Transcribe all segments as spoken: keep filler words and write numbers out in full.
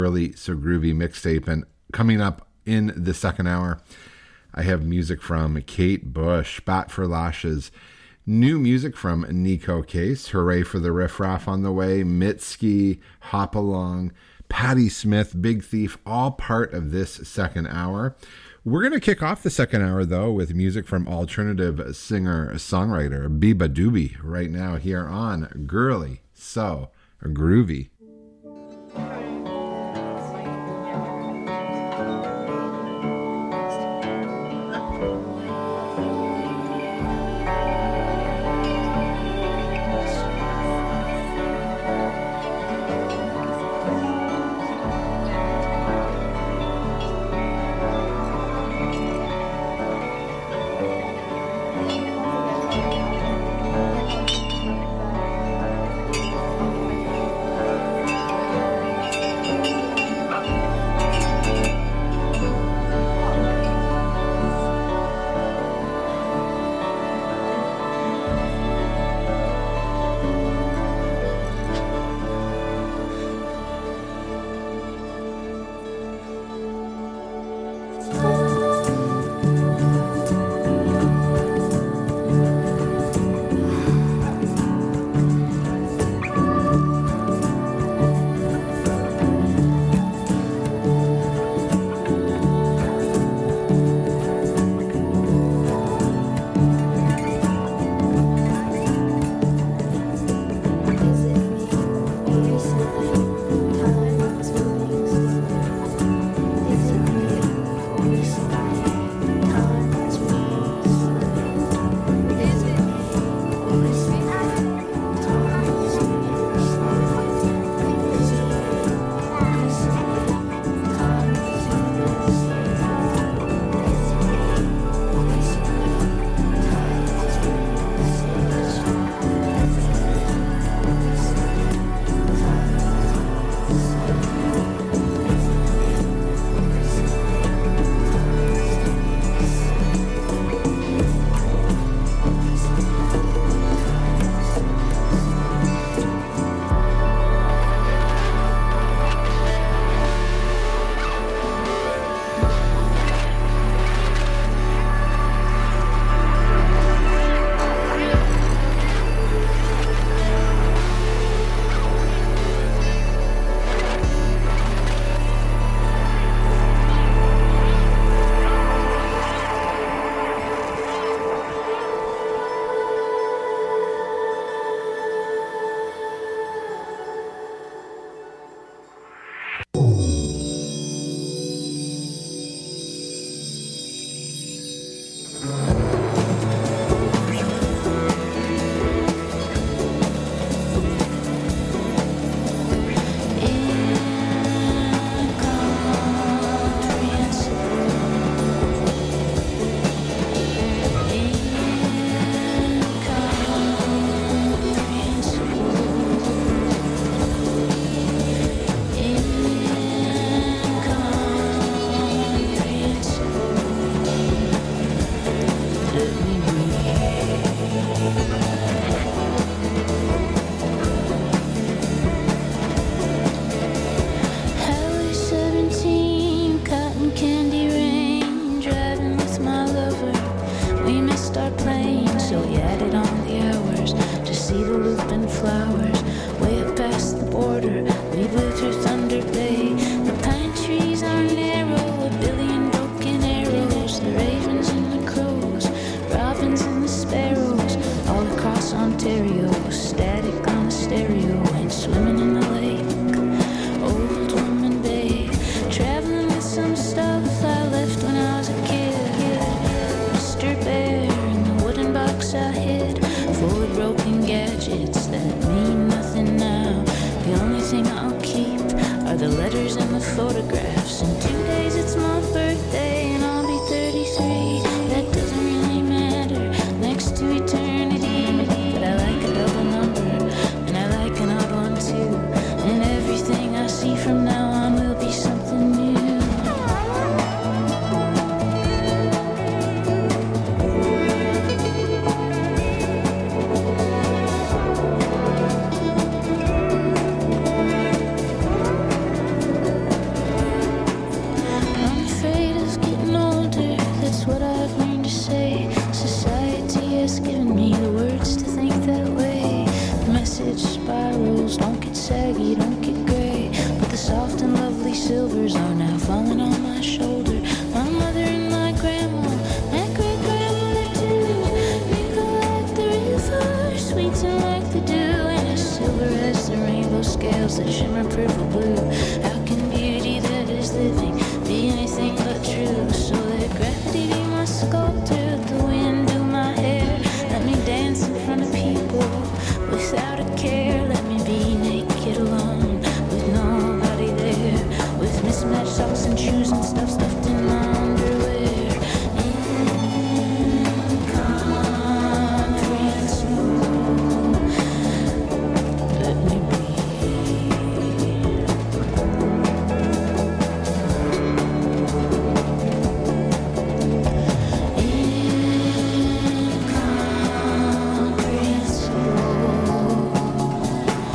Really So Groovy mixtape. And coming up in the second hour, I have music from Kate Bush, Bat for Lashes, new music from Nico Case, Hooray for the Riff Raff on the way, Mitski, Hop Along, Patti Smith, Big Thief, all part of this second hour. We're going to kick off the second hour, though, with music from alternative singer-songwriter Biba Doobie right now here on Girly So Groovy. earthly silvers are now falling on my shoulder. My mother and my grandma, my great-grandmother too. Wrinkle like the river, sweeten like the dew, and as silver as the rainbow scales that shimmer purple blue. How can beauty that is living be anything but true? So let gravity be my sculptor, the wind do my hair. Let me dance in front of people without a care. Let me be naked alone with nobody there, with mismatched socks and shoes and stuff stuffed in my underwear. Incomprehensible. Let me be.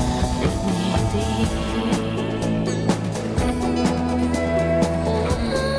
Incomprehensible. Let me be.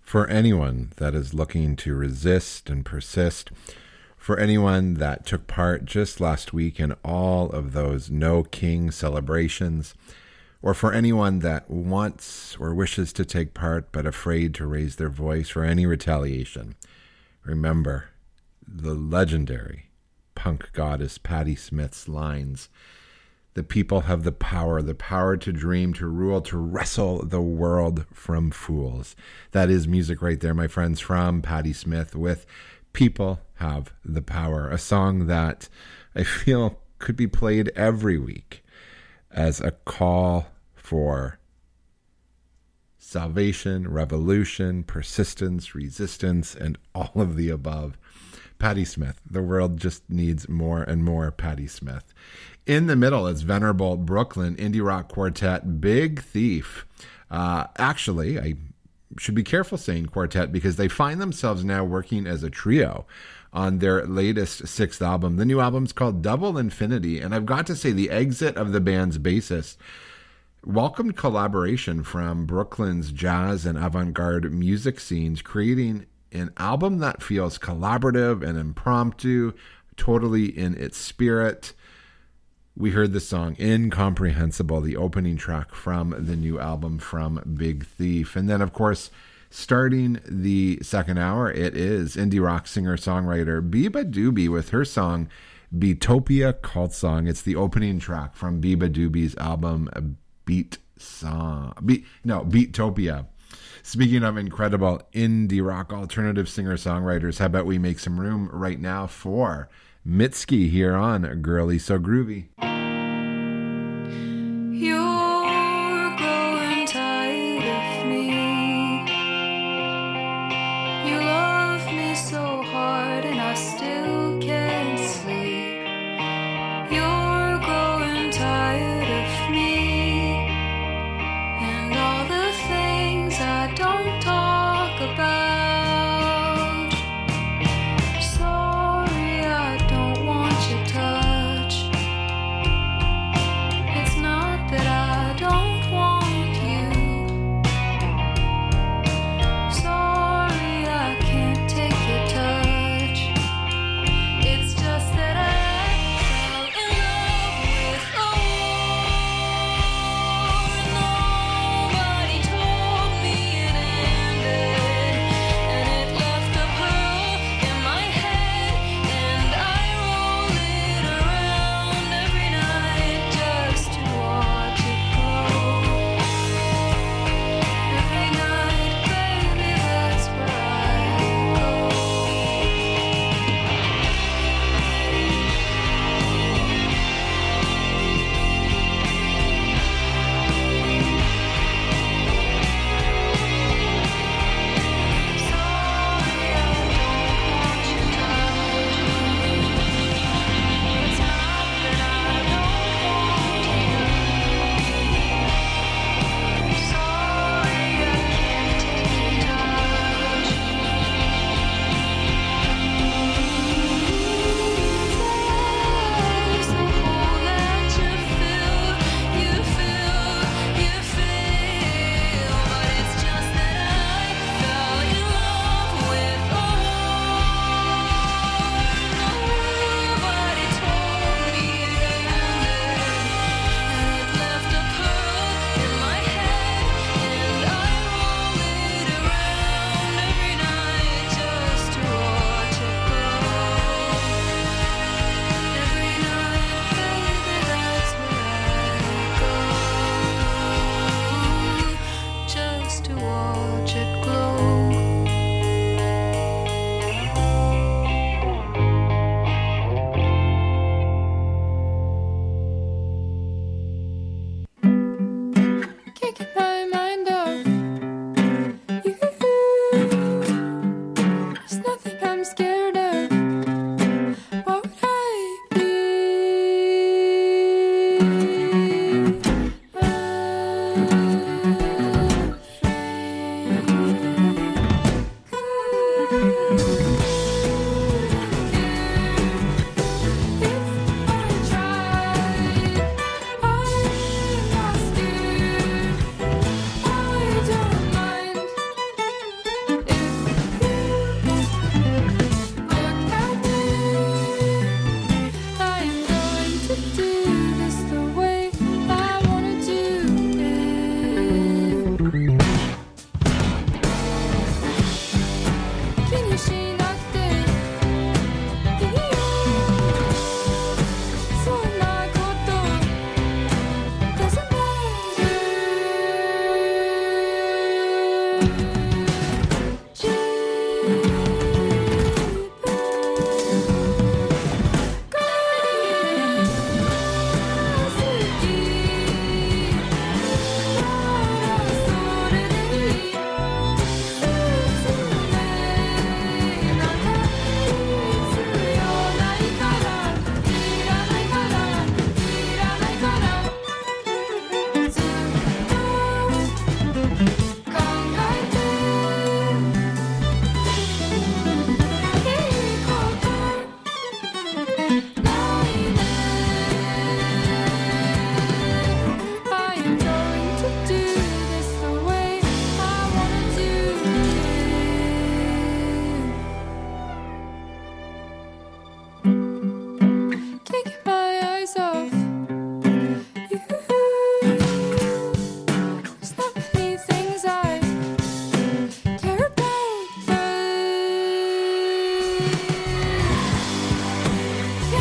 For anyone that is looking to resist and persist, for anyone that took part just last week in all of those No King celebrations, or for anyone that wants or wishes to take part but afraid to raise their voice for any retaliation, remember the legendary punk goddess Patti Smith's lines. The people have the power, the power to dream, to rule, to wrestle the world from fools. That is music right there, my friends, from Patti Smith with People Have the Power, a song that I feel could be played every week as a call for salvation, revolution, persistence, resistance, and all of the above. Patti Smith. The world just needs more and more Patti Smith. In the middle is venerable Brooklyn indie rock quartet Big Thief. Uh, actually, I should be careful saying quartet because they find themselves now working as a trio on their latest sixth album. The new album's called Double Infinity, and I've got to say the exit of the band's bassist welcomed collaboration from Brooklyn's jazz and avant-garde music scenes, creating an album that feels collaborative and impromptu, totally in its spirit. We heard the song Incomprehensible, the opening track from the new album from Big Thief. And then, of course, starting the second hour, it is indie rock singer-songwriter beabadoobee with her song Beatopia Cult Song. It's the opening track from beabadoobee's album Beat Song. Be- no, Beatopia. Speaking of incredible indie rock alternative singer-songwriters, how about we make some room right now for Mitski here on Girly So Groovy. You're growing tired of me. You love me so hard and I still can't sleep. You're growing tired of me and all the things I don't talk about. Sorry, I don't want your touch.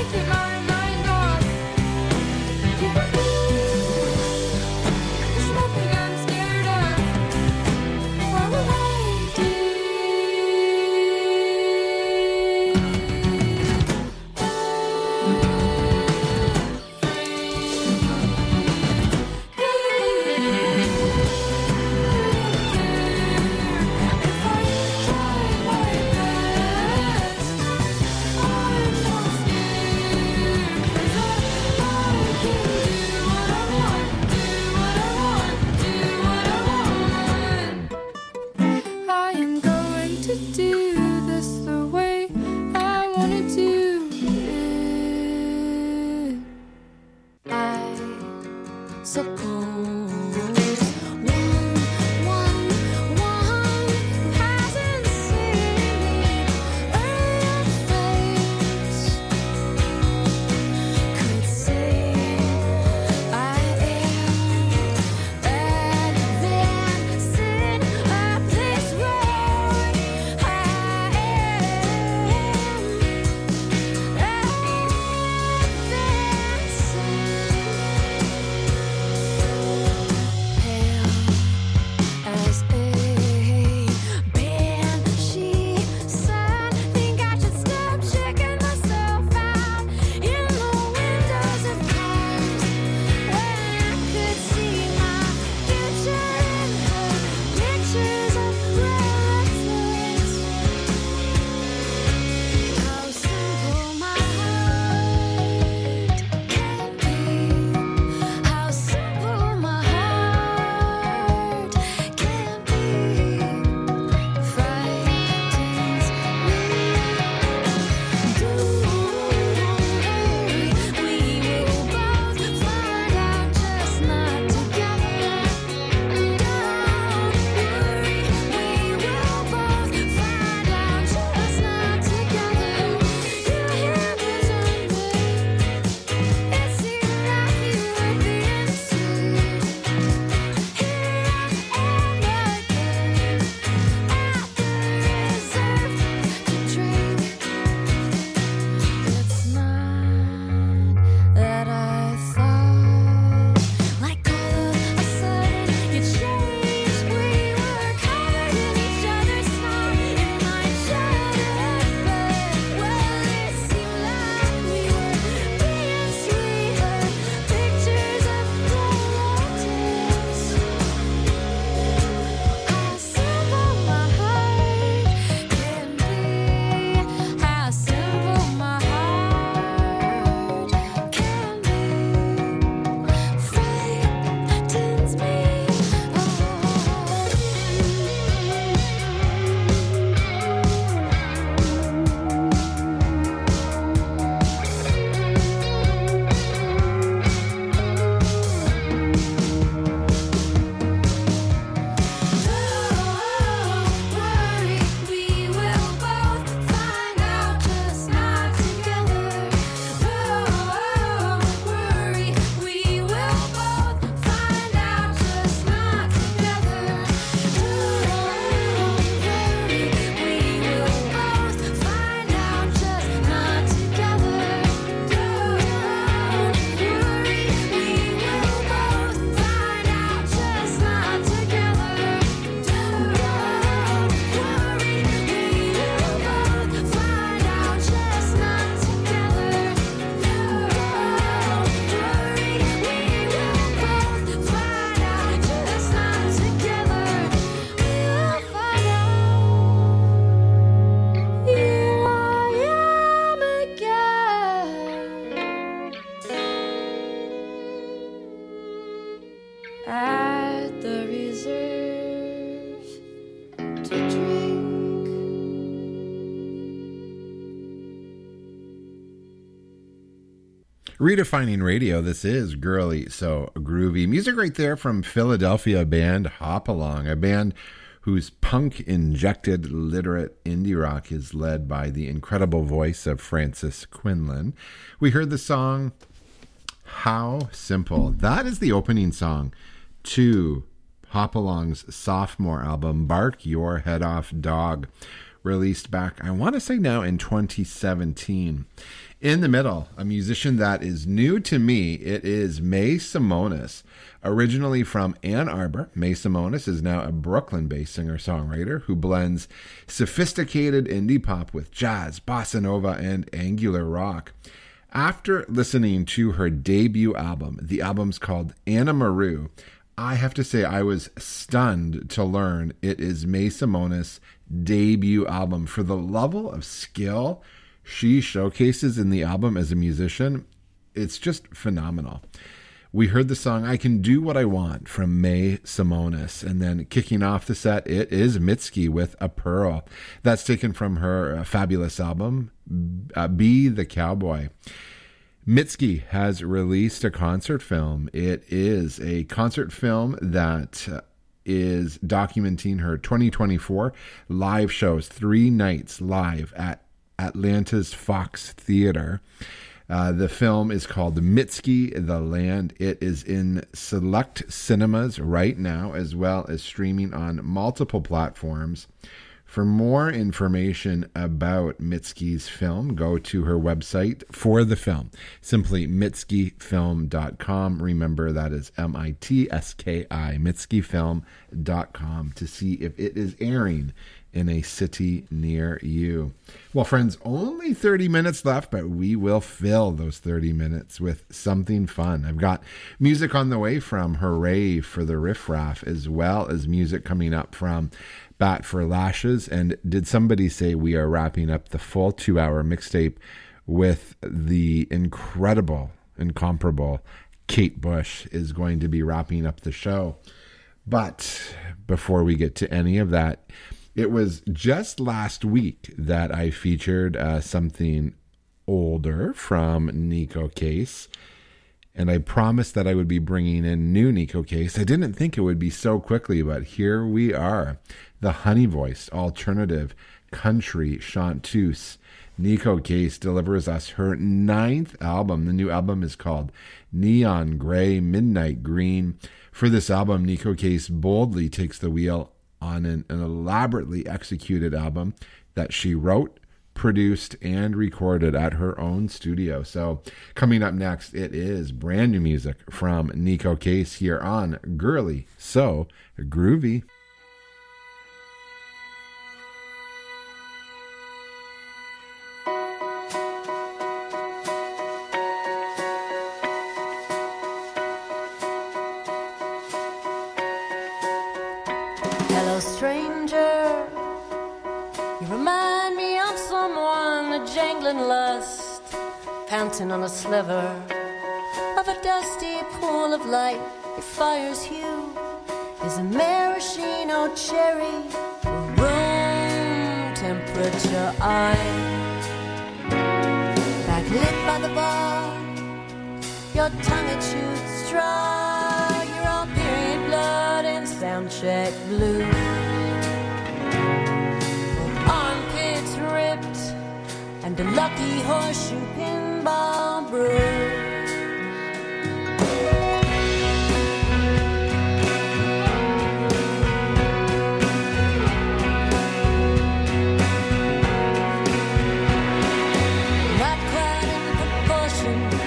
Redefining radio, this is Girly So Groovy. Music right there from Philadelphia band Hop Along, a band whose punk-injected literate indie rock is led by the incredible voice of Francis Quinlan. We heard the song How Simple. That is the opening song to Hop Along's sophomore album, Bark Your Head Off Dog, released back, I want to say now, in twenty seventeen. In the middle, a musician that is new to me, it is Mae Simonis. Originally from Ann Arbor, Mae Simonis is now a Brooklyn-based singer-songwriter who blends sophisticated indie pop with jazz, bossa nova, and angular rock. After listening to her debut album, the album's called Anna Maru, I have to say I was stunned to learn it is Mae Simonis' debut album. For the level of skill she showcases in the album as a musician, it's just phenomenal. We heard the song I Can Do What I Want from Mae Simonis, and then kicking off the set, it is Mitski with A Pearl. That's taken from her uh, fabulous album, uh, Be the Cowboy. Mitski has released a concert film. It is a concert film that uh, is documenting her twenty twenty-four live shows, three nights live at Atlanta's Fox Theater. Uh, the film is called Mitski, The Land. It is in select cinemas right now, as well as streaming on multiple platforms. For more information about Mitski's film, go to her website for the film, simply mitski film dot com. Remember, that is M I T S K I, mitski film dot com, to see if it is airing in a city near you. Well, friends, only thirty minutes left, but we will fill those thirty minutes with something fun. I've got music on the way from Hooray for the Riff Raff, as well as music coming up from Bat for Lashes. And did somebody say we are wrapping up the full two-hour mixtape with the incredible, incomparable Kate Bush is going to be wrapping up the show. But before we get to any of that, it was just last week that I featured uh, something older from Neko Case, and I promised that I would be bringing in new Neko Case. I didn't think it would be so quickly, but here we are. The honey-voiced alternative country chanteuse Neko Case delivers us her ninth album. The new album is called Neon Gray, Midnight Green. For this album, Neko Case boldly takes the wheel on an, an elaborately executed album that she wrote, produced, and recorded at her own studio. So coming up next, it is brand new music from Neko Case here on Girly So Groovy. On a sliver of a dusty pool of light, your fire's hue is a maraschino cherry, room temperature eye. Backlit by the bar, your tongue it shoots dry. You're all period blood and sound check blue. Armpits ripped and a lucky horseshoe pinball bruise. Not quite in proportion